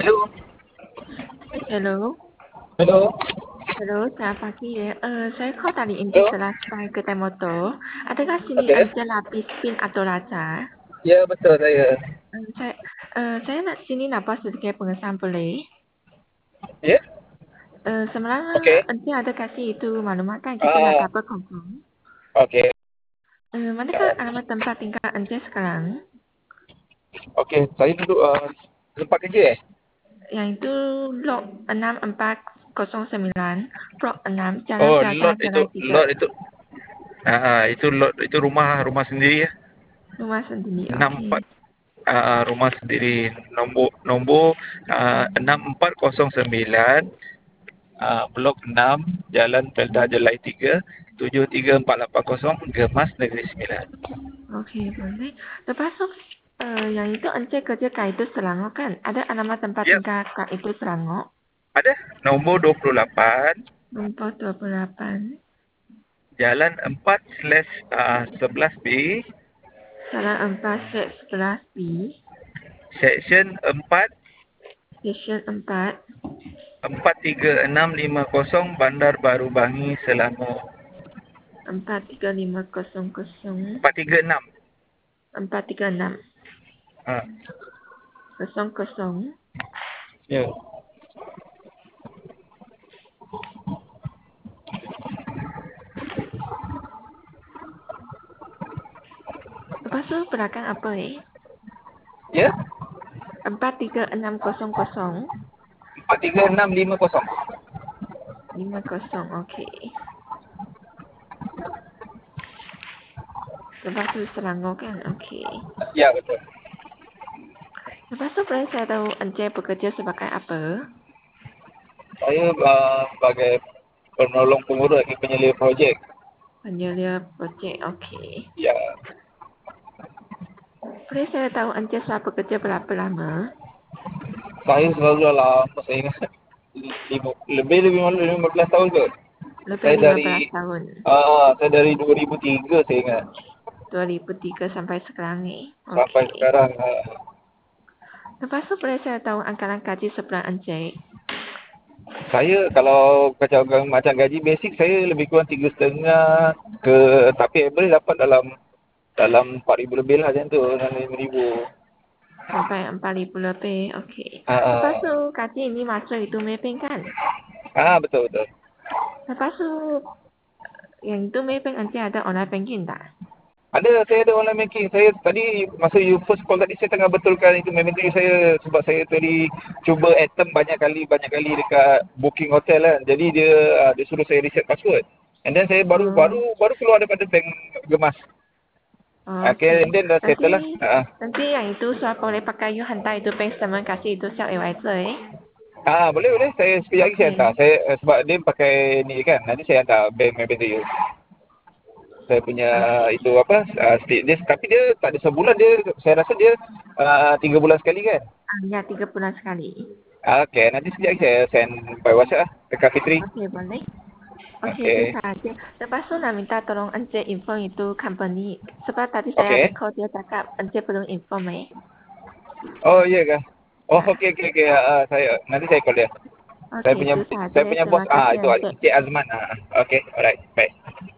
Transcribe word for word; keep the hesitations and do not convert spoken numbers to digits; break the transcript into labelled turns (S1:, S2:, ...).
S1: Hello.
S2: Hello.
S1: Hello.
S2: Hello, selamat pagi ya. Eh, saya call dari Inti
S1: Hello.
S2: Selaspai Kedai Motor. Adakah sini
S1: Okey.
S2: Anja Lapis Pin atau Raja?
S1: Ya, betul saya.
S2: Eh, saya eh, saya nak sini nak buat sedikit pengesahan boleh?
S1: Ya?
S2: Eh, semalam
S1: Okey.
S2: Anja ada kasih itu maklumat kan kita nak
S1: Ah,
S2: dapat confirm.
S1: okey.
S2: Eh, manakah alamat tempat tinggal Anja sekarang?
S1: Okey, saya duduk uh, tempat kerja eh?
S2: Yang itu Blok enam empat kosong sembilan, Blok enam, Jalan
S1: Oh,
S2: Plaza,
S1: lot itu,
S2: Jalan tiga.
S1: lot itu. Ah, ah, itu lot itu rumah rumah sendiri ya.
S2: Rumah sendiri,
S1: enam
S2: okey.
S1: empat ah, rumah sendiri nombor nombor ah, enam empat kosong sembilan ah, blok enam Jalan Pelda
S2: Hmm.
S1: Jelai tiga tujuh tiga empat lapan kosong Gemas Negeri Sembilan.
S2: Okey, boleh. Lepas tu, eh, yang itu Encik kerja kat itu Selangor kan? Ada alamat tempat
S1: Ya,
S2: tinggal kat itu Selangor?
S1: ada nombor dua puluh lapan
S2: Nombor dua puluh lapan,
S1: Jalan empat slash sebelas B,
S2: Jalan empat Set sebelas B,
S1: Section empat,
S2: Stesen empat,
S1: empat tiga enam lima kosong Bandar Baru Bangi, Selangor.
S2: empat tiga lima kosong kosong,
S1: empat tiga enam.
S2: empat tiga enam
S1: Ha,
S2: kosong kosong.
S1: ya.
S2: Lepas tu belakang apa eh?
S1: Ya,
S2: empat tiga enam kosong kosong,
S1: empat tiga enam lima kosong.
S2: lima kosong, okey. Lepas tu Selangor kan? Okey.
S1: Ya, betul.
S2: Lepas tu boleh saya tahu Encik bekerja sebagai apa?
S1: Saya uh, sebagai penolong pengurus lagi penyelia projek.
S2: Penyelia projek, okey.
S1: Ya,
S2: Boleh saya tahu Encik sudah bekerja berapa lama?
S1: saya selalu dalam saya ingat lima, lebih lebih lima belas tahun ke.
S2: Lebih
S1: Saya
S2: lima
S1: dari
S2: belas tahun.
S1: uh, saya dari dua ribu tiga saya ingat
S2: dua ribu tiga sampai sekarang ni.
S1: sampai
S2: Okey.
S1: sekarang. Uh,
S2: Lepas tu boleh saya tahu anggaran gaji sebulan Encik?
S1: Saya kalau kacau macam gaji basic saya lebih kurang tiga setengah ke, tapi average dapat dalam dalam empat ribu lebih lah macam tu, dalam lima ribu.
S2: Sampai empat ribu lebih. Okey. Lepas
S1: Ah,
S2: tu gaji ini masuk itu Maybank kan?
S1: ah, ah, betul betul.
S2: Lepas tu yang itu Maybank Encik ada online banking tak?
S1: Ada, saya ada online banking. Saya tadi masa you first call tadi saya tengah betulkan itu memang saya sebab saya tadi cuba attempt banyak kali banyak kali dekat booking hotel kan. Jadi dia ah, dia suruh saya reset password. And then saya baru baru
S2: Oh,
S1: baru keluar daripada bank Gemas. Okay,
S2: okey.
S1: and then dah
S2: Nanti
S1: settle lah. Ah,
S2: nanti yang itu saya boleh pakai you hantar itu bank statement kasih itu self advisor eh.
S1: ah boleh boleh. Saya sekejap lagi saya
S2: Okey.
S1: hantar. Saya eh, sebab dia pakai ni kan. Nanti saya hantar bank bank to you. Saya punya
S2: Okey.
S1: itu apa uh, state dia, tapi dia tak ada sebulan, dia saya rasa dia uh, tiga bulan sekali kan.
S2: Ah, ya, tiga bulan sekali.
S1: Ah, okay, nanti sekejap lagi saya send by WhatsApp lah dekat Fitri.
S2: Okey, boleh. Okey, itu
S1: Okay.
S2: sahaja. Lepas tu nak minta tolong Encik inform itu company. Sebab tadi saya ada
S1: Okay.
S2: call dia cakap Encik belum inform eh.
S1: Oh iya kah? Oh
S2: Ya.
S1: okay okay okay. Uh, saya nanti saya call dia. Saya
S2: Okey,
S1: punya
S2: itu sahaja.
S1: saya punya
S2: Terima
S1: bos ah
S2: kasih
S1: itu
S2: Encik.
S1: Encik Azman. Ah, okay, alright, bye.